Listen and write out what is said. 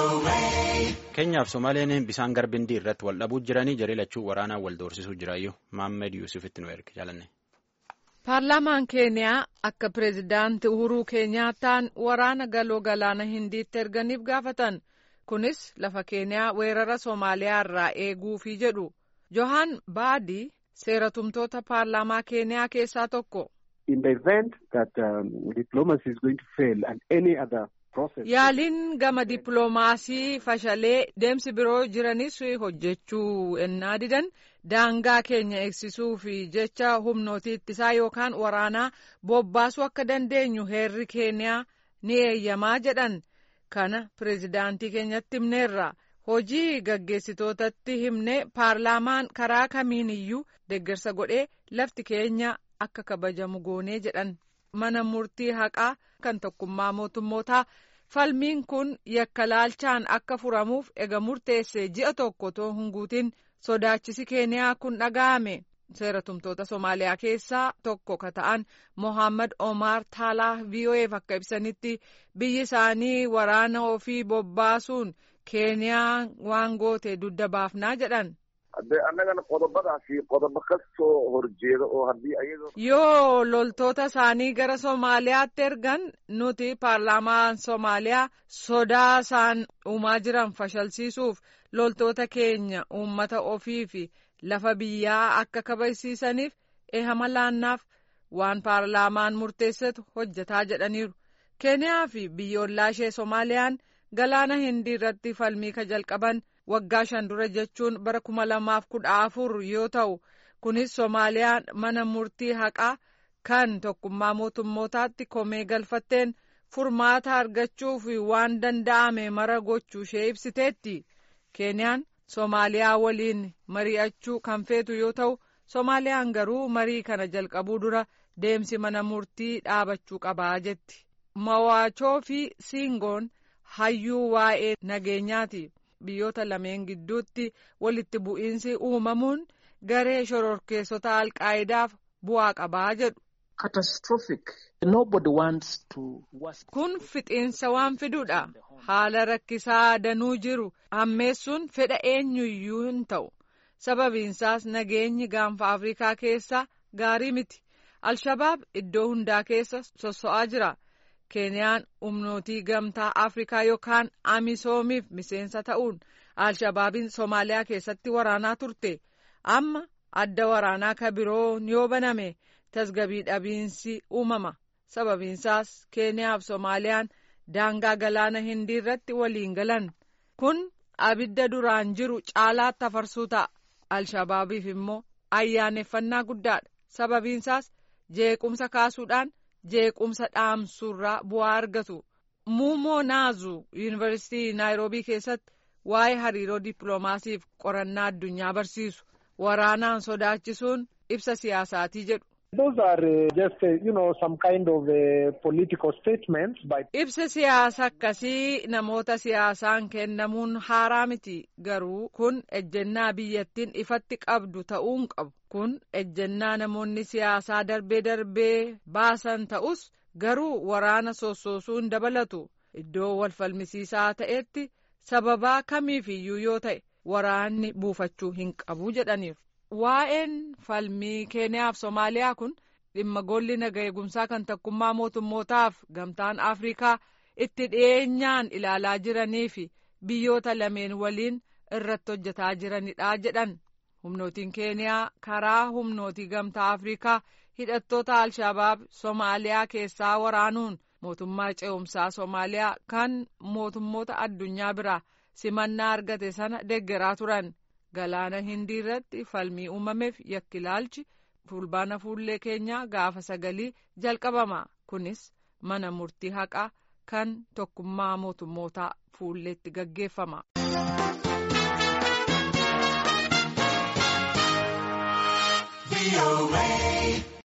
Keenyaaf Somaaliyaan bisaan garbindii irratti wal dhabuu jiranii jaree lachuu waraanaa wal doorsisuu jiraayyuu Maammed Yuusufitti nu erge jaalanne. Paarlaamaan Keeniyaa akka pireezidaantii Uhuruu Keenyaataan waraana galoo galaana Hindiitti erganiif gaafatan. Kunis lafa Keeniyaa weerara Somaaliyaa irraa eeguufi jedhu. Johan Baadii seeratumtoota paarlaamaa Keeniyaa keessaa tokko. In the event that diplomacy is going to fail and any other process. Yaaliin gama dippiloomaasii fashalee deemsi biroo jiranis hojjechuu ennaa didan daangaa keenya eegsisuu fi jecha humnooti ittisaa yookaan waraanaa bobbaasuu akka dandeenyu heerri Keeniyaa ni eeyyamaa jedhan. Kana pireezidaantii keenyatti himneerra. Hojii gaggeessitootatti himne paarlaamaan karaa kamiiniyyuu deeggarsa godhee lafti keenya akka kabajamu goonee jedhan. Mana murtii haqaa kan tokkummaa mootummootaa falmiin kun yakkalaalchaan akka furamuuf ega murteessee ji'a tokko too hin guutin sodaachisi Keeniyaa kun dhaga'ame. Seeratumtoota Somaaliyaa keessaa tokko ka ta'an Mohaammed Omar Taalaa VOA'f akka ibsanitti biyyi isaanii waraana ofii bobbaasuun Keeniyaa waan goote dudda baafnaa jedhan. Yoo loltoota isaanii gara Somaaliyaatti ergan nuti paarlaamaan Somaaliyaa sodaa isaan uumaa jiran fashalsiisuuf loltoota keenya uummata ofii fi lafa biyyaa akka kabajsiisaniif eehama laannaaf waan paarlaamaan murteessetu hojjetaa jedhaniiru. Keeniyaa fi biyyoolaa ishee Somaaliyaan galaana Hindii irratti falmii ka jalqaban waggaa 5 dura jechuun bara 2014 yoo ta'u, kunis Somaaliyaan mana murtii haqaa kan tokkummaa mootummootaatti komee galfatteen furmaata argachuuf waan danda'ame mara gochuu ishee ibsiteetti. Keeniyaan Somaaliyaa waliin mari'achuu kan feetu yoo ta'u, Somaaliyaan garuu marii kana jalqabuu dura deemsi mana murtii dhaabachuu qabaa jetti. Mawaachoo fi Siingoon hayyuu waa'ee nageenyaati. Biyyoota lameen gidduutti walitti bu'iinsi uumamuun garee shororkeessota Alqaayidaaf bu'aa qabaa jedhu. Kun fixiinsa waan fiduudha. Haala rakkisaa danuu jiru hammeessuun fedha eenyuyyuu hin ta'u. Sababiinsaas nageenyi gaanfa Afrikaa keessa gaarii miti. Alshabaab iddoo hundaa keessa sosso'aa jira. Keeniyaan humnootii gamtaa Afrikaa yookaan Amisoomiif miseensa ta'uun Alshabaabiin Somaaliyaa keessatti waraanaa turte. Amma adda waraanaa ka biroon yoo baname tasgabii dhabiinsi uumama. Sababiinsaas Keeniyaa fi Somaaliyaan daangaa galaana Hindii irratti waliin galan. Kun abidda duraan jiru caalaatti afarsuu ta'a. Alshabaabiif immoo ayyaaneffannaa guddaadha. Sababiinsaas jeequmsa kaasuudhaan jeequmsa dhaamsuurraa bu'aa argatu. Muumoo Naazu Yuunivarsiitii Naayiroobii keessatti waa'ee hariiroo dippiloomaasiif qorannaa addunyaa barsiisu. Waraanaan sodaachisuun ibsa siyaasaatii jedhu. Those are just some kind of political statements by. Ibsa siyaasa akkasii namoota siyaasaan kennamuun haaraa miti. Garuu kun ejjennaa biyyattiin ifatti qabdu ta'uun qabu. Kun ejjennaa namoonni siyaasaa darbee baasan ta'us garuu waraana sossoosuun dabalatu. Iddoo wal falmisiisaa ta'etti sababaa kamiifiyyuu yoo ta'e waraanni buufachuu hin qabu jedhaniiru. Waa'een falmii Keeniyaa fi Somaaliyaa kun dhimma golli nagaa eegumsaa kan tokkummaa mootummootaaf gamtaan Afrikaa itti dhiyeenyaan ilaalaa jiranii fi biyyoota lameen waliin irratti hojjetaa jiranidha jedhan. Humnootiin Keeniyaa karaa humnootii gamtaa Afrikaa hidhattoota Alshabaab Somaaliyaa keessaa waraanuun mootummaa ce'umsaa Somaaliyaa kan mootummoota addunyaa biraa simannaa argate sana deeggaraa turan. Galaana Hindii irratti falmii uumameef yakkilaalchi fulbaana fuullee keenyaa gaafa 9 jalqabama. Kunis mana murtii haqaa kan tokkummaa mootummootaa fuulleetti gaggeeffama. VOA